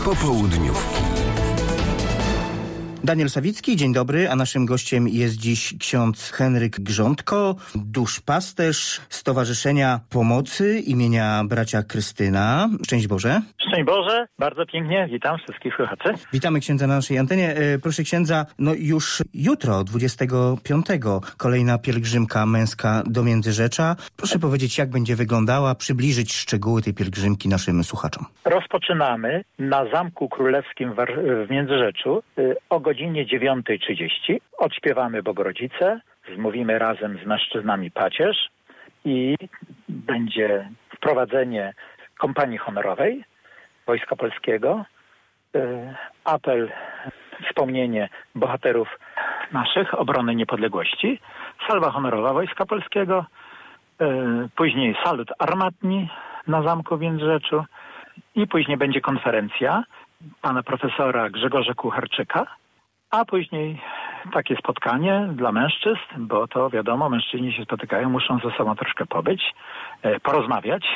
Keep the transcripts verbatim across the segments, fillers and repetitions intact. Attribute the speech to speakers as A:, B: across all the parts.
A: Popołudniówki.
B: Daniel Sawicki, dzień dobry, a naszym gościem jest dziś ksiądz Henryk Grządko, duszpasterz Stowarzyszenia Pomocy imienia Bracia Krystyna. Szczęść Boże.
C: Szczęść Boże, bardzo pięknie, witam wszystkich słuchaczy.
B: Witamy księdza na naszej antenie. Proszę księdza, no już jutro, dwudziestego piątego, kolejna pielgrzymka męska do Międzyrzecza. Proszę powiedzieć, jak będzie wyglądała, przybliżyć szczegóły tej pielgrzymki naszym słuchaczom.
C: Rozpoczynamy na Zamku Królewskim w Międzyrzeczu o godzinie dziewiątej trzydzieści. Odśpiewamy Bogorodzicę, zmówimy razem z mężczyznami pacierz i będzie wprowadzenie kompanii honorowej Wojska Polskiego, apel, wspomnienie bohaterów naszych, obrony niepodległości, salwa honorowa Wojska Polskiego, później salut armatni na Zamku w Międzyrzeczu i później będzie konferencja pana profesora Grzegorza Kucharczyka, a później takie spotkanie dla mężczyzn, bo to wiadomo, mężczyźni się spotykają, muszą ze sobą troszkę pobyć, porozmawiać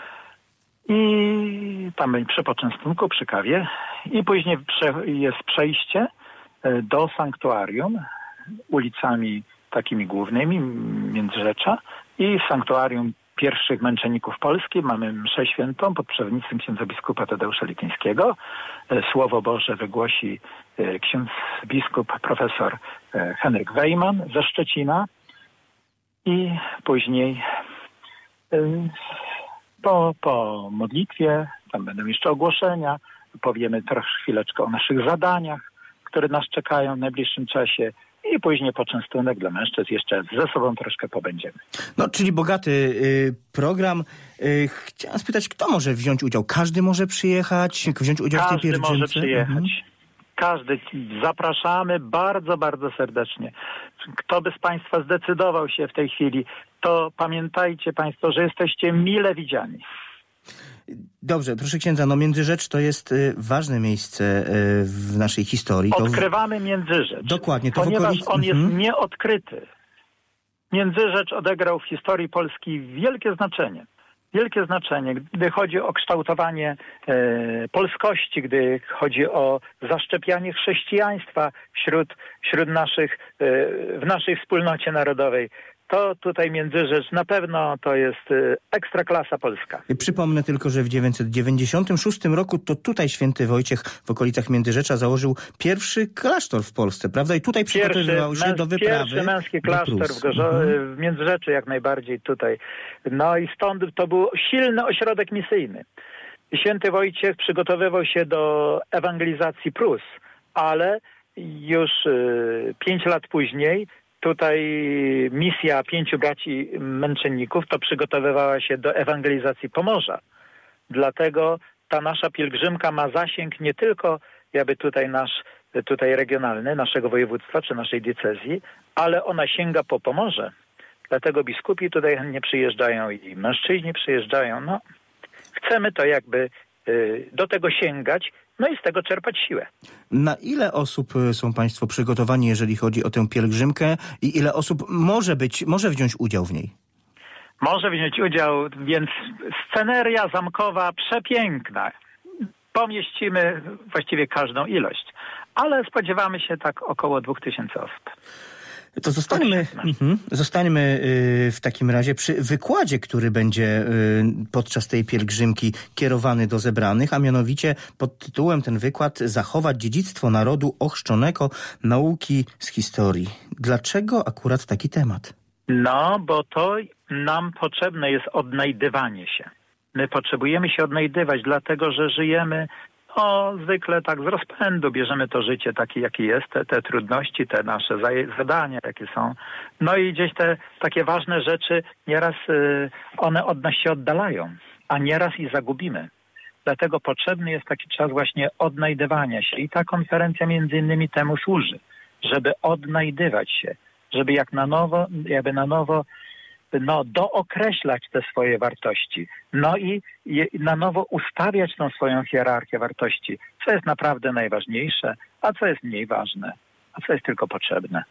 C: i tam będzie przy poczęstunku, przy kawie i później jest przejście do sanktuarium ulicami takimi głównymi Międzyrzecza i sanktuarium pierwszych męczenników Polski. Mamy mszę świętą pod przewodnictwem księdza biskupa Tadeusza Lityńskiego. Słowo Boże wygłosi ksiądz biskup profesor Henryk Wejman ze Szczecina i później po, po modlitwie, tam będą jeszcze ogłoszenia, powiemy trochę chwileczkę o naszych zadaniach, które nas czekają w najbliższym czasie. I później poczęstunek dla mężczyzn, jeszcze ze sobą troszkę pobędziemy.
B: No, czyli bogaty y, program. Y, chciałem spytać, kto może wziąć udział? Każdy może przyjechać, wziąć udział
C: Każdy
B: w tej pielgrzymce?
C: może przyjechać.
B: Mhm.
C: Każdy. Zapraszamy bardzo, bardzo serdecznie. Kto by z Państwa zdecydował się w tej chwili, to pamiętajcie Państwo, że jesteście mile widziani.
B: Dobrze, proszę księdza, no Międzyrzecz to jest y, ważne miejsce y, w naszej historii. To
C: Odkrywamy Międzyrzecz.
B: Dokładnie. To
C: ponieważ
B: okolic...
C: on jest
B: mhm.
C: nieodkryty. Międzyrzecz odegrał w historii Polski wielkie znaczenie. Wielkie znaczenie, gdy chodzi o kształtowanie e, polskości, gdy chodzi o zaszczepianie chrześcijaństwa wśród, wśród naszych, e, w naszej wspólnocie narodowej. To tutaj Międzyrzecz na pewno to jest y, ekstraklasa polska.
B: Przypomnę tylko, że w dziewięćset dziewięćdziesiątym szóstym roku to tutaj święty Wojciech w okolicach Międzyrzecza założył pierwszy klasztor w Polsce, prawda? I tutaj przygotowywał się
C: męs-
B: do wyprawy.
C: Pierwszy męski klasztor w, Gorzo- mhm. w Międzyrzeczu jak najbardziej tutaj. No i stąd to był silny ośrodek misyjny. Święty Wojciech przygotowywał się do ewangelizacji Prus, ale już y, pięć lat później tutaj misja pięciu braci męczenników to przygotowywała się do ewangelizacji Pomorza. Dlatego ta nasza pielgrzymka ma zasięg nie tylko jakby tutaj nasz, tutaj regionalny, naszego województwa czy naszej diecezji, ale ona sięga po Pomorze. Dlatego biskupi tutaj chętnie przyjeżdżają i mężczyźni przyjeżdżają. No, chcemy to jakby y, do tego sięgać, no i z tego czerpać siłę.
B: Na ile osób są Państwo przygotowani, jeżeli chodzi o tę pielgrzymkę i ile osób może być, może wziąć udział w niej?
C: Może wziąć udział, więc sceneria zamkowa przepiękna. Pomieścimy właściwie każdą ilość, ale spodziewamy się tak około dwóch tysięcy osób.
B: To zostańmy, mhm, zostańmy y, w takim razie przy wykładzie, który będzie y, podczas tej pielgrzymki kierowany do zebranych, a mianowicie pod tytułem ten wykład Zachować dziedzictwo narodu ochrzczonego, nauki z historii. Dlaczego akurat taki temat?
C: No, bo to nam potrzebne jest odnajdywanie się. My potrzebujemy się odnajdywać, dlatego że żyjemy No, zwykle tak z rozpędu bierzemy to życie takie, jakie jest, te, te trudności, te nasze zadania, jakie są. No i gdzieś te takie ważne rzeczy, nieraz y, one od nas się oddalają, a nieraz i zagubimy. Dlatego potrzebny jest taki czas właśnie odnajdywania się i ta konferencja między innymi temu służy, żeby odnajdywać się, żeby jak na nowo, jakby na nowo no, dookreślać te swoje wartości, no i je, na nowo ustawiać tą swoją hierarchię wartości, co jest naprawdę najważniejsze, a co jest mniej ważne, a co jest tylko potrzebne.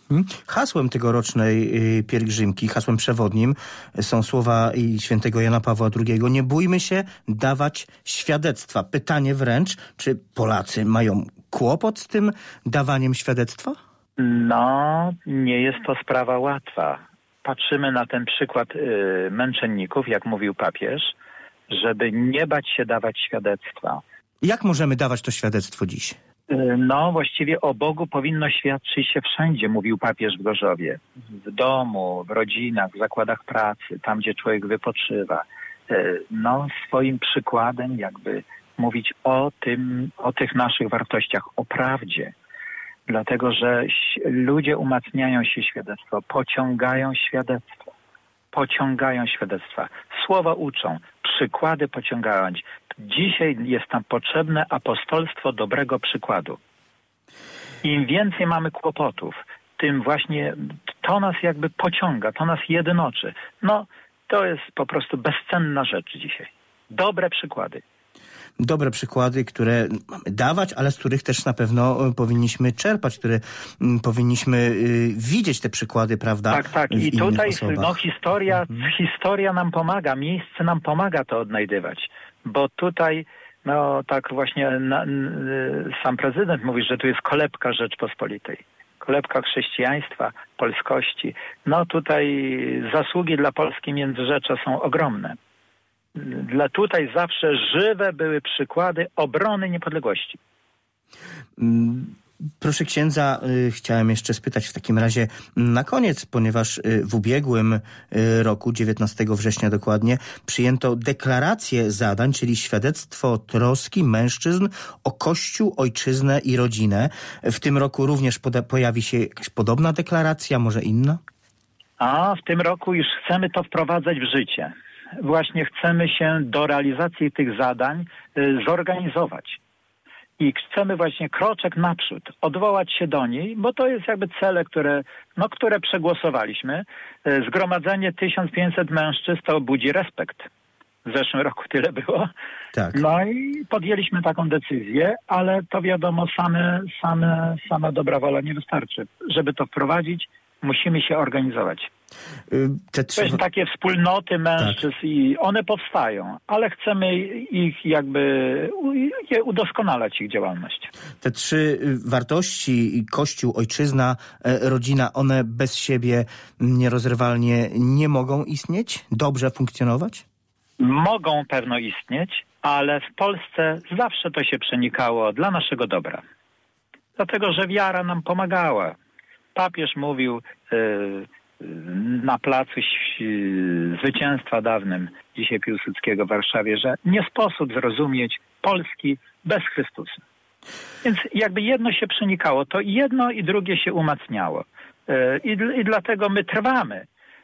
B: Hasłem tegorocznej pielgrzymki, hasłem przewodnim są słowa świętego Jana Pawła drugiego. Nie bójmy się dawać świadectwa. Pytanie wręcz, czy Polacy mają kłopot z tym dawaniem świadectwa?
C: No, nie jest to sprawa łatwa. Patrzymy na ten przykład y, męczenników, jak mówił papież, żeby nie bać się dawać świadectwa.
B: Jak możemy dawać to świadectwo dziś?
C: No, właściwie o Bogu powinno świadczyć się wszędzie, mówił papież w Gorzowie. W domu, w rodzinach, w zakładach pracy, tam gdzie człowiek wypoczywa. No, swoim przykładem jakby mówić o tym, o tych naszych wartościach, o prawdzie. Dlatego, że ludzie umacniają się świadectwo, pociągają świadectwo, pociągają świadectwa. Słowa uczą, przykłady pociągają. Dzisiaj jest nam potrzebne apostolstwo dobrego przykładu. Im więcej mamy kłopotów, tym właśnie to nas jakby pociąga, to nas jednoczy. No, to jest po prostu bezcenna rzecz dzisiaj. Dobre przykłady.
B: Dobre przykłady, które mamy dawać, ale z których też na pewno powinniśmy czerpać, które powinniśmy y, widzieć te przykłady, prawda?
C: Tak, tak. I tutaj no, historia, mhm. historia nam pomaga, miejsce nam pomaga to odnajdywać. Bo tutaj, no tak właśnie na, n, sam prezydent mówi, że tu jest kolebka Rzeczpospolitej. Kolebka chrześcijaństwa, polskości. No tutaj zasługi dla Polski Międzyrzecza są ogromne. Dla tutaj zawsze żywe były przykłady obrony niepodległości.
B: Proszę księdza, y, chciałem jeszcze spytać w takim razie na koniec, ponieważ y, w ubiegłym y, roku, dziewiętnastego września dokładnie, przyjęto deklarację zadań, czyli świadectwo troski mężczyzn o Kościół, ojczyznę i rodzinę. W tym roku również poda- pojawi się jakaś podobna deklaracja, może inna?
C: A w tym roku już chcemy to wprowadzać w życie. Właśnie chcemy się do realizacji tych zadań y, zorganizować. I chcemy właśnie kroczek naprzód, odwołać się do niej, bo to jest jakby cele, które, no, które przegłosowaliśmy. Zgromadzenie tysiąc pięćset mężczyzn to budzi respekt. W zeszłym roku tyle było.
B: Tak.
C: No i podjęliśmy taką decyzję, ale to wiadomo, same, same, sama dobra wola nie wystarczy. Żeby to wprowadzić, musimy się organizować.
B: Te trzy...
C: To jest takie wspólnoty mężczyzn tak. I one powstają, ale chcemy ich jakby udoskonalać ich działalność.
B: Te trzy wartości, Kościół, ojczyzna, rodzina, one bez siebie nierozerwalnie nie mogą istnieć? Dobrze funkcjonować?
C: Mogą pewno istnieć, ale w Polsce zawsze to się przenikało dla naszego dobra. Dlatego, że wiara nam pomagała. Papież mówił yy, na placu zwycięstwa dawnym, dzisiaj Piłsudskiego w Warszawie, że nie sposób zrozumieć Polski bez Chrystusa. Więc jakby jedno się przenikało, to jedno i drugie się umacniało. I, i dlatego my trwamy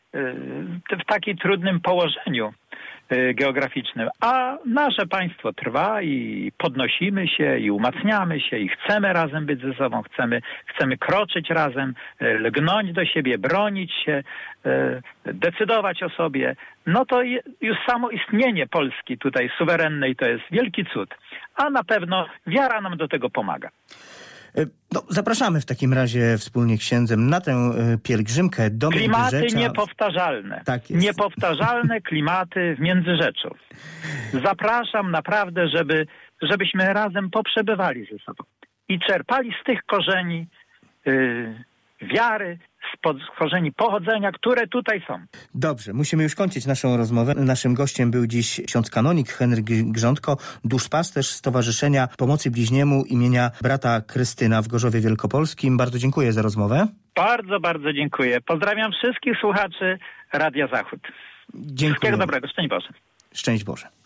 C: w takim trudnym położeniu geograficznym, a nasze państwo trwa i podnosimy się i umacniamy się i chcemy razem być ze sobą, chcemy, chcemy kroczyć razem, lgnąć do siebie, bronić się, decydować o sobie. No to już samo istnienie Polski tutaj suwerennej to jest wielki cud, a na pewno wiara nam do tego pomaga.
B: No, zapraszamy w takim razie wspólnie księdzem na tę pielgrzymkę do
C: Klimaty
B: Międzyrzecza.
C: niepowtarzalne.
B: Tak jest.
C: Niepowtarzalne klimaty w Międzyrzeczu. Zapraszam naprawdę, żeby, żebyśmy razem poprzebywali ze sobą i czerpali z tych korzeni yy, wiary, z korzeni pochodzenia, które tutaj są.
B: Dobrze, musimy już kończyć naszą rozmowę. Naszym gościem był dziś ksiądz kanonik Henryk Grządko, duszpasterz Stowarzyszenia Pomocy Bliźniemu imienia brata Krystyna w Gorzowie Wielkopolskim. Bardzo dziękuję za rozmowę.
C: Bardzo, bardzo dziękuję. Pozdrawiam wszystkich słuchaczy Radia Zachód.
B: Dziękuję.
C: Wszystkiego dobrego. Szczęść Boże.
B: Szczęść Boże.